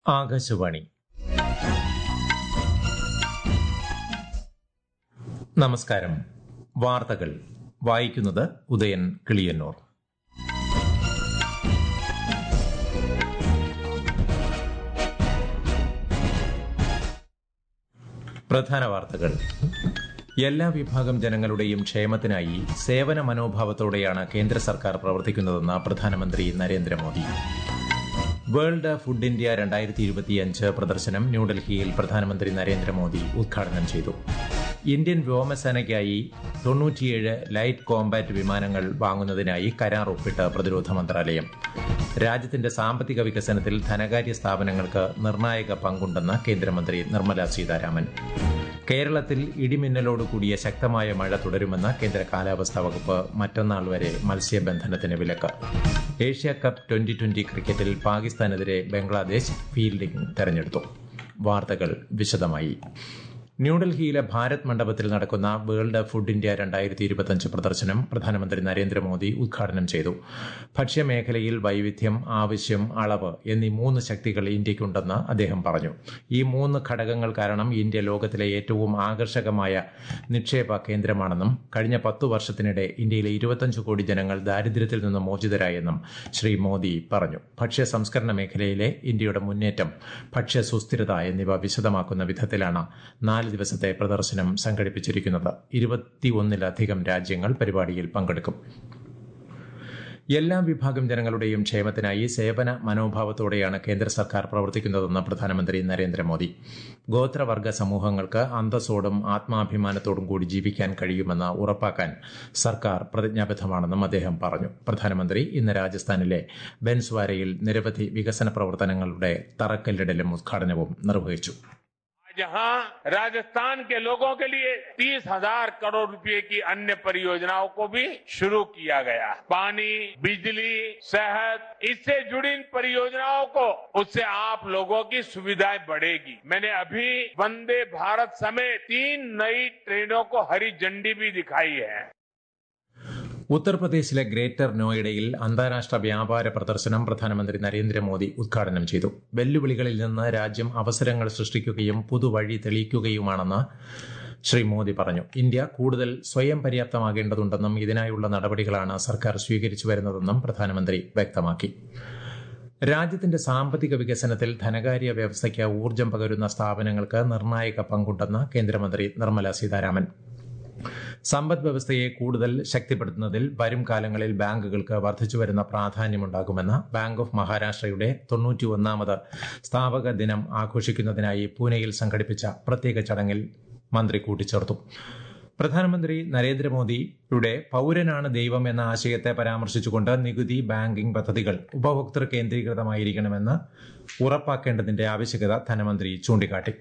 ആകാശവാണി. നമസ്കാരം. വാർത്തകൾ വായിക്കുന്നത് ഉദയൻ കിളിയന്നൂർ. പ്രധാന വാർത്തകൾ. എല്ലാ വിഭാഗം ജനങ്ങളുടെയും ക്ഷേമത്തിനായി സേവന മനോഭാവത്തോടെയാണ് കേന്ദ്ര സർക്കാർ പ്രവർത്തിക്കുന്നതെന്ന് പ്രധാനമന്ത്രി നരേന്ദ്രമോദി. വേൾഡ് ഫുഡ് ഇന്ത്യ 2025 പ്രദർശനം ന്യൂഡൽഹിയിൽ പ്രധാനമന്ത്രി നരേന്ദ്രമോദി ഉദ്ഘാടനം ചെയ്തു. ഇന്ത്യൻ വ്യോമസേനയ്ക്കായി 97 ലൈറ്റ് കോംബാറ്റ് വിമാനങ്ങൾ വാങ്ങുന്നതിനായി കരാർ ഒപ്പിട്ട് പ്രതിരോധ മന്ത്രാലയം. രാജ്യത്തിന്റെ സാമ്പത്തിക വികസനത്തിൽ ധനകാര്യ സ്ഥാപനങ്ങൾക്ക് നിർണായക പങ്കുണ്ടെന്ന് കേന്ദ്രമന്ത്രി നിർമ്മല സീതാരാമൻ. കേരളത്തിൽ ഇടിമിന്നലോടുകൂടിയ ശക്തമായ മഴ തുടരുമെന്ന് കേന്ദ്ര കാലാവസ്ഥാ വകുപ്പ്. മറ്റന്നാൾ വരെ മത്സ്യബന്ധനത്തിന് വിലക്ക്. ഏഷ്യ കപ്പ് 2020 ക്രിക്കറ്റിൽ പാകിസ്ഥാനെതിരെ ബംഗ്ലാദേശ് ഫീൽഡിംഗ് തെരഞ്ഞെടുത്തു. വാർത്തകൾ വിശദമായി. ന്യൂഡൽഹിയിലെ ഭാരത് മണ്ഡപത്തിൽ നടക്കുന്ന വേൾഡ് ഫുഡ് ഇന്ത്യ 2025 പ്രദർശനം പ്രധാനമന്ത്രി നരേന്ദ്രമോദി ഉദ്ഘാടനം ചെയ്തു. ഭക്ഷ്യമേഖലയിൽ വൈവിധ്യം, ആവശ്യം, അളവ് എന്നീ 3 ശക്തികൾ ഇന്ത്യയ്ക്കുണ്ടെന്ന് അദ്ദേഹം പറഞ്ഞു. ഈ 3 ഘടകങ്ങൾ കാരണം ഇന്ത്യ ലോകത്തിലെ ഏറ്റവും ആകർഷകമായ നിക്ഷേപ കേന്ദ്രമാണെന്നും കഴിഞ്ഞ 10 വർഷത്തിനിടെ ഇന്ത്യയിലെ 25 കോടി ജനങ്ങൾ ദാരിദ്ര്യത്തിൽ നിന്ന് മോചിതരായെന്നും ശ്രീ മോദി പറഞ്ഞു. ഭക്ഷ്യ സംസ്കരണ മേഖലയിലെ ഇന്ത്യയുടെ മുന്നേറ്റം, ഭക്ഷ്യ സുസ്ഥിരത എന്നിവ വിശദമാക്കുന്ന വിധത്തിലാണ് 4 ദിവസത്തെ പ്രദർശനം സംഘടിപ്പിച്ചിരിക്കുന്നത്. 21-ലധികം രാജ്യങ്ങൾ പരിപാടിയിൽ പങ്കെടുക്കും. എല്ലാ വിഭാഗം ജനങ്ങളുടെയും ക്ഷേമത്തിനായി സേവന മനോഭാവത്തോടെയാണ് കേന്ദ്ര സർക്കാർ പ്രവർത്തിക്കുന്നതെന്ന് പ്രധാനമന്ത്രി നരേന്ദ്രമോദി. ഗോത്രവർഗ സമൂഹങ്ങൾക്ക് അന്തസ്സോടും ആത്മാഭിമാനത്തോടും കൂടി ജീവിക്കാൻ കഴിയുമെന്ന് ഉറപ്പാക്കാൻ സർക്കാർ പ്രതിജ്ഞാബദ്ധമാണെന്നും അദ്ദേഹം പറഞ്ഞു. പ്രധാനമന്ത്രി ഇന്ന് രാജസ്ഥാനിലെ ബൻസ്വാരയിൽ നിരവധി വികസന പ്രവർത്തനങ്ങളുടെ തറക്കല്ലിടലും ഉദ്ഘാടനവും നിർവഹിച്ചു. जहां राजस्थान के लोगों के लिए 30,000 करोड़ रुपए की अन्य परियोजनाओं को भी शुरू किया गया. पानी, बिजली, सेहत, इससे जुड़ी इन परियोजनाओं को उससे आप लोगों की सुविधाएं बढ़ेगी. मैंने अभी वंदे भारत समेत 3 नई ट्रेनों को हरी झंडी भी दिखाई है. ഉത്തർപ്രദേശിലെ ഗ്രേറ്റർ നോയിഡയിൽ അന്താരാഷ്ട്ര വ്യാപാര പ്രദർശനം പ്രധാനമന്ത്രി നരേന്ദ്രമോദി ഉദ്ഘാടനം ചെയ്തു. വെല്ലുവിളികളിൽ നിന്ന് രാജ്യം അവസരങ്ങൾ സൃഷ്ടിക്കുകയും പുതുവഴി തെളിയിക്കുകയുമാണെന്ന് ശ്രീ മോദി പറഞ്ഞു. ഇന്ത്യ കൂടുതൽ സ്വയം പര്യാപ്തമാകേണ്ടതുണ്ടെന്നും ഇതിനായുള്ള നടപടികളാണ് സർക്കാർ സ്വീകരിച്ചു വരുന്നതെന്നും പ്രധാനമന്ത്രി വ്യക്തമാക്കി. രാജ്യത്തിന്റെ സാമ്പത്തിക വികസനത്തിൽ ധനകാര്യ വ്യവസ്ഥയ്ക്ക് ഊർജ്ജം പകരുന്ന സ്ഥാപനങ്ങൾക്ക് നിർണായക പങ്കുണ്ടെന്ന് കേന്ദ്രമന്ത്രി നിർമ്മല സീതാരാമൻ. സമ്പദ് വ്യവസ്ഥയെ കൂടുതൽ ശക്തിപ്പെടുത്തുന്നതിൽ വരും കാലങ്ങളിൽ ബാങ്കുകൾക്ക് വർദ്ധിച്ചുവരുന്ന പ്രാധാന്യമുണ്ടാകുമെന്ന് ബാങ്ക് ഓഫ് മഹാരാഷ്ട്രയുടെ 91ാമത് സ്ഥാപക ദിനം ആഘോഷിക്കുന്നതിനായി പൂനെയിൽ സംഘടിപ്പിച്ച പ്രത്യേക ചടങ്ങിൽ മന്ത്രി കൂട്ടിച്ചേർത്തു. പ്രധാനമന്ത്രി നരേന്ദ്രമോദിയുടെ പൌരനാണ് ദൈവം എന്ന ആശയത്തെ പരാമർശിച്ചുകൊണ്ട് നികുതി, ബാങ്കിംഗ് പദ്ധതികൾ ഉപഭോക്തൃ കേന്ദ്രീകൃതമായിരിക്കണമെന്ന് ഉറപ്പാക്കേണ്ടതിന്റെ ആവശ്യകത ധനമന്ത്രി ചൂണ്ടിക്കാട്ടി.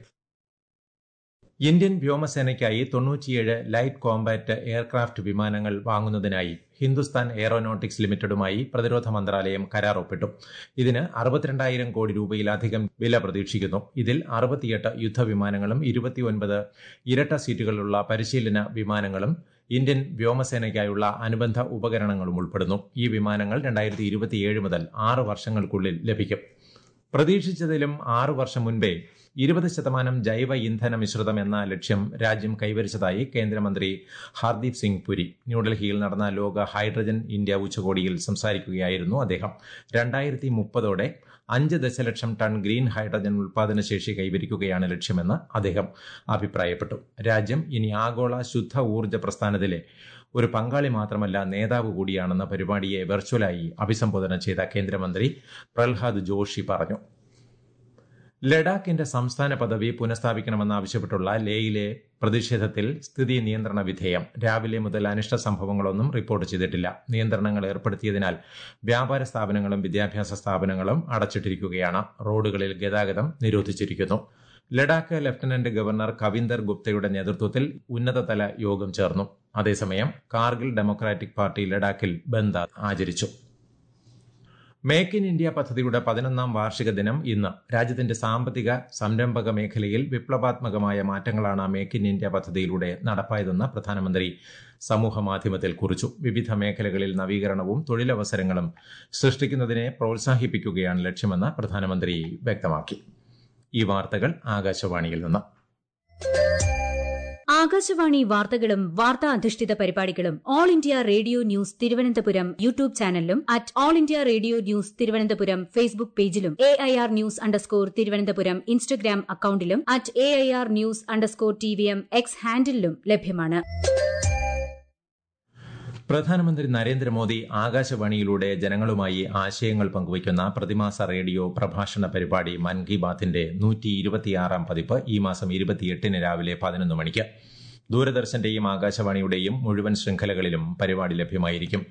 ഇന്ത്യൻ വ്യോമസേനയ്ക്കായി 97 ലൈറ്റ് കോംബാറ്റ് എയർക്രാഫ്റ്റ് വിമാനങ്ങൾ വാങ്ങുന്നതിനായി ഹിന്ദുസ്ഥാൻ എയ്റോനോട്ടിക്സ് ലിമിറ്റഡുമായി പ്രതിരോധ മന്ത്രാലയം കരാർ ഒപ്പിട്ടു. ഇതിന് 62,000 കോടി രൂപയിലധികം വില പ്രതീക്ഷിക്കുന്നു. ഇതിൽ 68 യുദ്ധവിമാനങ്ങളും 29 ഇരട്ട സീറ്റുകളുള്ള പരിശീലന വിമാനങ്ങളും ഇന്ത്യൻ വ്യോമസേനയ്ക്കായുള്ള അനുബന്ധ ഉപകരണങ്ങളും ഉൾപ്പെടുന്നു. ഈ വിമാനങ്ങൾ 2027 മുതൽ 6 വർഷങ്ങൾക്കുള്ളിൽ ലഭിക്കും. പ്രതീക്ഷിച്ചതിലും 6 വർഷം മുൻപേ 20% ജൈവ ഇന്ധന മിശ്രിതം എന്ന ലക്ഷ്യം രാജ്യം കൈവരിച്ചതായി കേന്ദ്രമന്ത്രി ഹർദീപ് സിംഗ് പുരി. ന്യൂഡൽഹിയിൽ നടന്ന ലോക ഹൈഡ്രജൻ ഇന്ത്യ ഉച്ചകോടിയിൽ സംസാരിക്കുകയായിരുന്നു അദ്ദേഹം. 2030ഓടെ 5 ദശലക്ഷം ടൺ ഗ്രീൻ ഹൈഡ്രജൻ ഉൽപാദനശേഷി കൈവരിക്കുകയാണ് ലക്ഷ്യമെന്ന് അദ്ദേഹം അഭിപ്രായപ്പെട്ടു. രാജ്യം ഇനി ആഗോള ശുദ്ധ ഊർജ്ജ പ്രസ്ഥാനത്തിലെ ഒരു പങ്കാളി മാത്രമല്ല, നേതാവ് കൂടിയാണെന്ന പരിപാടിയെ വെർച്വലായി അഭിസംബോധന ചെയ്ത കേന്ദ്രമന്ത്രി പ്രഹ്ലാദ് ജോഷി പറഞ്ഞു. ലഡാക്കിന്റെ സംസ്ഥാന പദവി പുനഃസ്ഥാപിക്കണമെന്നാവശ്യപ്പെട്ടുള്ള ലേയിലെ പ്രതിഷേധത്തിൽ സ്ഥിതി നിയന്ത്രണ വിധേയം. രാവിലെ മുതൽ അനിഷ്ട സംഭവങ്ങളൊന്നും റിപ്പോർട്ട് ചെയ്തിട്ടില്ല. നിയന്ത്രണങ്ങൾ ഏർപ്പെടുത്തിയതിനാൽ വ്യാപാര സ്ഥാപനങ്ങളും വിദ്യാഭ്യാസ സ്ഥാപനങ്ങളും അടച്ചിട്ടിരിക്കുകയാണ്. റോഡുകളിൽ ഗതാഗതം നിരോധിച്ചിരിക്കുന്നു. ലഡാക്ക് ലഫ്റ്റനന്റ് ഗവർണർ കവിന്ദർ ഗുപ്തയുടെ നേതൃത്വത്തിൽ ഉന്നതതല യോഗം ചേർന്നു. അതേസമയം കാർഗിൽ ഡെമോക്രാറ്റിക് പാർട്ടി ലഡാക്കിൽ ബന്ദ് ആചരിച്ചു. മേക്ക് ഇൻ ഇന്ത്യ പദ്ധതിയുടെ 11ാം വാർഷിക ദിനം ഇന്ന്. രാജ്യത്തിന്റെ സാമ്പത്തിക സംരംഭക മേഖലയിൽ വിപ്ലവാത്മകമായ മാറ്റങ്ങളാണ് മേക്ക് ഇൻ ഇന്ത്യ പദ്ധതിയിലൂടെ നടപ്പായതെന്ന് പ്രധാനമന്ത്രി സമൂഹമാധ്യമത്തിൽ കുറിച്ചു. വിവിധ മേഖലകളിൽ നവീകരണവും തൊഴിലവസരങ്ങളും സൃഷ്ടിക്കുന്നതിനെ പ്രോത്സാഹിപ്പിക്കുകയാണ് ലക്ഷ്യമെന്ന് പ്രധാനമന്ത്രി വ്യക്തമാക്കി. ഈ വാർത്തകൾ ആകാശവാണിയിൽ നിന്ന്. ആകാശവാണി വാർത്തകളും വാർത്താ അധിഷ്ഠിത പരിപാടികളും All India Radio News Thiruvananthapuram YouTube ചാനലിലും at All India Radio News Thiruvananthapuram Facebook പേജിലും AIR ന്യൂസ് _തിരുവനന്തപുരം ഇൻസ്റ്റഗ്രാം അക്കൌണ്ടിലും at AIR news _TVM X ഹാൻഡിലും ലഭ്യമാണ്. പ്രധാനമന്ത്രി നരേന്ദ്രമോദി ആകാശവാണിയിലൂടെ ജനങ്ങളുമായി ആശയങ്ങൾ പങ്കുവയ്ക്കുന്ന പ്രതിമാസ റേഡിയോ പ്രഭാഷണ പരിപാടി മൻ കി ബാത്തിന്റെ 126ാം പതിപ്പ് ഈ മാസം 28 രാവിലെ 11 മണിക്ക്. ദൂരദർശന്റെയും ആകാശവാണിയുടെയും മുഴുവൻ ശൃംഖലകളിലും പരിപാടി ലഭ്യമായിരിക്കും.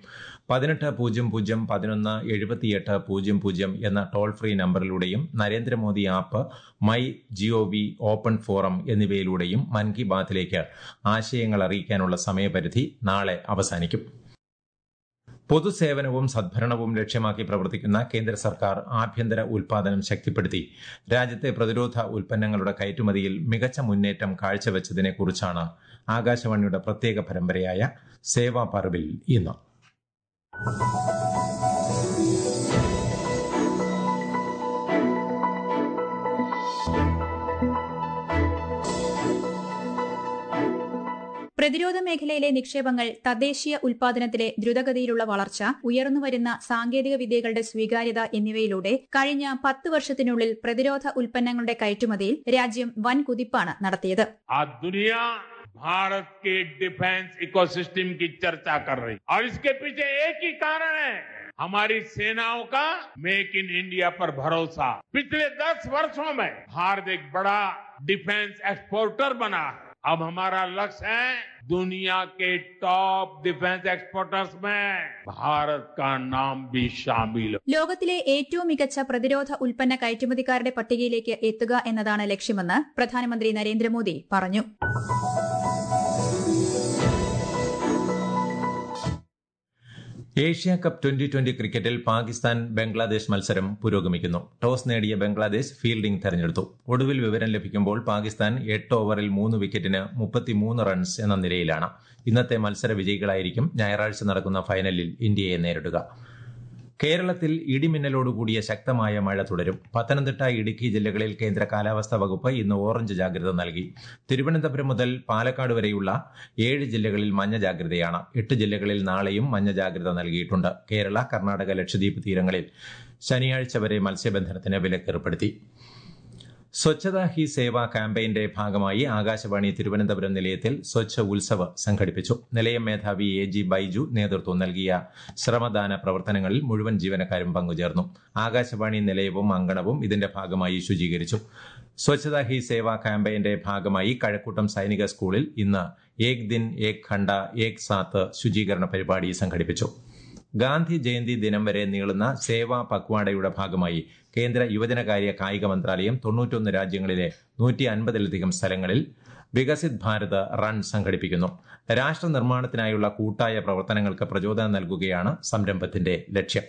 1800-11-7800 എന്ന ടോൾ ഫ്രീ നമ്പറിലൂടെയും Narendra Modi app, my GOV open forum എന്നിവയിലൂടെയും മൻ കി ബാത്തിലേക്ക് ആശയങ്ങൾ അറിയിക്കാനുള്ള സമയപരിധി നാളെ അവസാനിക്കും. പൊതുസേവനവും സദ്ഭരണവും ലക്ഷ്യമാക്കി പ്രവർത്തിക്കുന്ന കേന്ദ്ര സർക്കാർ ആഭ്യന്തര ഉൽപാദനം ശക്തിപ്പെടുത്തി രാജ്യത്തെ പ്രതിരോധ ഉൽപ്പന്നങ്ങളുടെ കയറ്റുമതിയിൽ മികച്ച മുന്നേറ്റം കാഴ്ചവെച്ചതിനെക്കുറിച്ചാണ് ആകാശവാണിയുടെ പ്രത്യേക പരമ്പരയായ സേവാ പർവിൽ ഇന്ന്. പ്രതിരോധ മേഖലയിലെ നിക്ഷേപങ്ങൾ, തദ്ദേശീയ ഉൽപാദനത്തിലെ ദ്രുതഗതിയിലുള്ള വളർച്ച, ഉയർന്നുവരുന്ന സാങ്കേതിക വിദ്യകളുടെ സ്വീകാര്യത എന്നിവയിലൂടെ കഴിഞ്ഞ 10 വർഷത്തിനുള്ളിൽ പ്രതിരോധ ഉൽപ്പന്നങ്ങളുടെ കയറ്റുമതിയിൽ രാജ്യം വൻ കുതിപ്പാണ് നടത്തിയത്. भारत के डिफेंस इकोसिस्टम की चर्चा कर रही और इसके पीछे एक ही कारण है, हमारी सेनाओं का मेक इन इंडिया पर भरोसा. पिछले 10 वर्षों में भारत एक बड़ा डिफेंस एक्सपोर्टर बना. अब हमारा लक्ष्य है दुनिया के टॉप डिफेंस एक्सपोर्टर्स में भारत का नाम भी शामिल हो. ലോകത്തിലെ ഏറ്റവും മികച്ച പ്രതിരോധ ഉൽപ്പന്ന കയറ്റുമതിക്കാരുടെ പട്ടികയിലേക്ക് എത്തുക എന്നതാണ് ലക്ഷ്യമെന്ന് പ്രധാനമന്ത്രി നരേന്ദ്രമോദി പറഞ്ഞു. ഏഷ്യ കപ്പ് 2020 ക്രിക്കറ്റിൽ പാകിസ്ഥാൻ ബംഗ്ലാദേശ് മത്സരം പുരോഗമിക്കുന്നു. ടോസ് നേടിയ ബംഗ്ലാദേശ് ഫീൽഡിംഗ് തെരഞ്ഞെടുത്തു. ഒടുവിൽ വിവരം ലഭിക്കുമ്പോൾ പാകിസ്ഥാൻ 8 ഓവറിൽ 3 വിക്കറ്റിന് 33 റൺസ് എന്ന നിലയിലാണ്. ഇന്നത്തെ മത്സര വിജയികളായിരിക്കും ഞായറാഴ്ച നടക്കുന്ന ഫൈനലിൽ ഇന്ത്യയെ നേരിടുക. കേരളത്തിൽ ഇടിമിന്നലോടുകൂടിയ ശക്തമായ മഴ തുടരും. പത്തനംതിട്ട, ഇടുക്കി ജില്ലകളിൽ കേന്ദ്ര കാലാവസ്ഥാ വകുപ്പ് ഇന്ന് ഓറഞ്ച് ജാഗ്രത നൽകി. തിരുവനന്തപുരം മുതൽ പാലക്കാട് വരെയുള്ള 7 ജില്ലകളിൽ മഞ്ഞ ജാഗ്രതയാണ്. 8 ജില്ലകളിൽ നാളെയും മഞ്ഞ ജാഗ്രത നൽകിയിട്ടുണ്ട്. കേരള, കർണാടക, ലക്ഷദ്വീപ് തീരങ്ങളിൽ ശനിയാഴ്ച വരെ മത്സ്യബന്ധനത്തിന് വിലക്കേർപ്പെടുത്തി. സ്വച്ഛതാ ഹി സേവ ക്യാമ്പയിന്റെ ഭാഗമായി ആകാശവാണി തിരുവനന്തപുരം നിലയത്തിൽ സ്വച്ഛ ഉത്സവ് സംഘടിപ്പിച്ചു. നിലയം മേധാവി AG ബൈജു നേതൃത്വം നൽകിയ ശ്രമദാന പ്രവർത്തനങ്ങളിൽ മുഴുവൻ ജീവനക്കാരും പങ്കുചേർന്നു. ആകാശവാണി നിലയവും അങ്കണവും ഇതിന്റെ ഭാഗമായി ശുചീകരിച്ചു. സ്വച്ഛതാ ഹി സേവ ക്യാമ്പയിന്റെ ഭാഗമായി കഴക്കൂട്ടം സൈനിക സ്കൂളിൽ ഇന്ന് ഏക് ദിൻ ഏക് ഘണ്ട ഏക് സാത്ത് ശുചീകരണ പരിപാടി സംഘടിപ്പിച്ചു. ഗാന്ധി ജയന്തി ദിനം വരെ നീളുന്ന സേവാ പക്വാഡയുടെ ഭാഗമായി കേന്ദ്ര യുവജനകാര്യ കായിക മന്ത്രാലയം 91 രാജ്യങ്ങളിലെ 150ലധികം സ്ഥലങ്ങളിൽ വികസിത് ഭാരത് റൺ സംഘടിപ്പിക്കുന്നു. രാഷ്ട്ര നിർമ്മാണത്തിനായുള്ള കൂട്ടായ പ്രവർത്തനങ്ങൾക്ക് പ്രചോദനം നൽകുകയാണ് സംരംഭത്തിന്റെ ലക്ഷ്യം.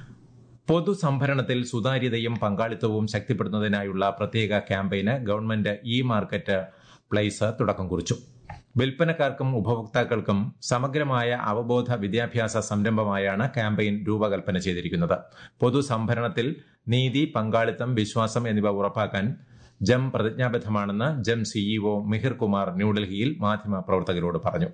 പൊതുസംഭരണത്തിൽ സുതാര്യതയും പങ്കാളിത്തവും ശക്തിപ്പെടുത്തുന്നതിനായുള്ള പ്രത്യേക ക്യാമ്പയിന് ഗവൺമെന്റ് മാർക്കറ്റ് പ്ലേസ് തുടക്കം കുറിച്ചു. വിൽപ്പനക്കാർക്കും ഉപഭോക്താക്കൾക്കും സമഗ്രമായ അവബോധ വിദ്യാഭ്യാസ സംരംഭമായാണ് ക്യാമ്പയിൻ രൂപകൽപ്പന ചെയ്തിരിക്കുന്നത്. പൊതുസംഭരണത്തിൽ നീതി, പങ്കാളിത്തം, വിശ്വാസം എന്നിവ ഉറപ്പാക്കാൻ ജം പ്രതിജ്ഞാബദ്ധമാണെന്ന് ജം CEO മിഹിർ കുമാർ ന്യൂഡൽഹിയിൽ മാധ്യമപ്രവർത്തകരോട് പറഞ്ഞു.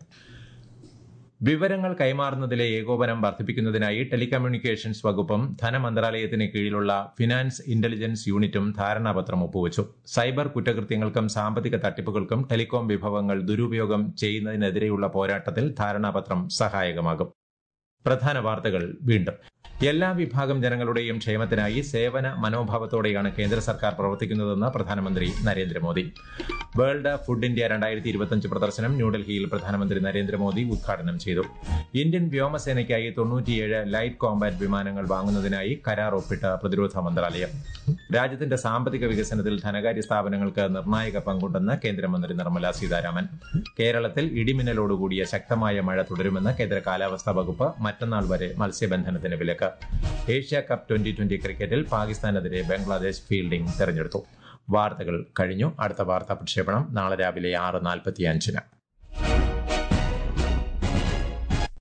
വിവരങ്ങൾ കൈമാറുന്നതിലെ ഏകോപനം വർദ്ധിപ്പിക്കുന്നതിനായി ടെലികമ്മ്യൂണിക്കേഷൻസ് വകുപ്പും ധനമന്ത്രാലയത്തിന് കീഴിലുള്ള ഫിനാൻസ് ഇന്റലിജൻസ് യൂണിറ്റും ധാരണാപത്രം ഒപ്പുവച്ചു. സൈബർ കുറ്റകൃത്യങ്ങൾക്കും സാമ്പത്തിക തട്ടിപ്പുകൾക്കും ടെലികോം വിഭവങ്ങൾ ദുരുപയോഗം ചെയ്യുന്നതിനെതിരെയുള്ള പോരാട്ടത്തിൽ ധാരണാപത്രം സഹായകമാകും. പ്രധാന വാർത്തകൾ വീണ്ടും. എല്ലാ വിഭാഗം ജനങ്ങളുടെയും ക്ഷേമത്തിനായി സേവന മനോഭാവത്തോടെയാണ് കേന്ദ്ര സർക്കാർ പ്രവർത്തിക്കുന്നതെന്ന് പ്രധാനമന്ത്രി നരേന്ദ്രമോദി. വേൾഡ് ഫുഡ് ഇന്ത്യ 2025 പ്രദർശനം ന്യൂഡൽഹിയിൽ പ്രധാനമന്ത്രി നരേന്ദ്രമോദി ഉദ്ഘാടനം ചെയ്തു. ഇന്ത്യൻ വ്യോമസേനയ്ക്കായി 97 ലൈറ്റ് കോംബാറ്റ് വിമാനങ്ങൾ വാങ്ങുന്നതിനായി കരാർ ഒപ്പിട്ട് പ്രതിരോധ മന്ത്രാലയം. രാജ്യത്തിന്റെ സാമ്പത്തിക വികസനത്തിൽ ധനകാര്യ സ്ഥാപനങ്ങൾക്ക് നിർണായക പങ്കുണ്ടെന്ന് കേന്ദ്രമന്ത്രി നിർമ്മല സീതാരാമൻ. കേരളത്തിൽ ഇടിമിന്നലോടുകൂടിയ ശക്തമായ മഴ തുടരുമെന്ന് കേന്ദ്ര കാലാവസ്ഥാ വകുപ്പ്. മറ്റന്നാൾ വരെ മത്സ്യബന്ധനത്തിന് വിലക്ക്. താരങ്ങൾക്ക്. ഏഷ്യ കപ്പ് 2020 ക്രിക്കറ്റിൽ പാകിസ്ഥാനെതിരെ ബംഗ്ലാദേശ് ഫീൽഡിംഗ് തെരഞ്ഞെടുത്തു. വാർത്തകൾ കഴിഞ്ഞു. അടുത്ത വാർത്താ പ്രക്ഷേപണം നാളെ രാവിലെ 6:45.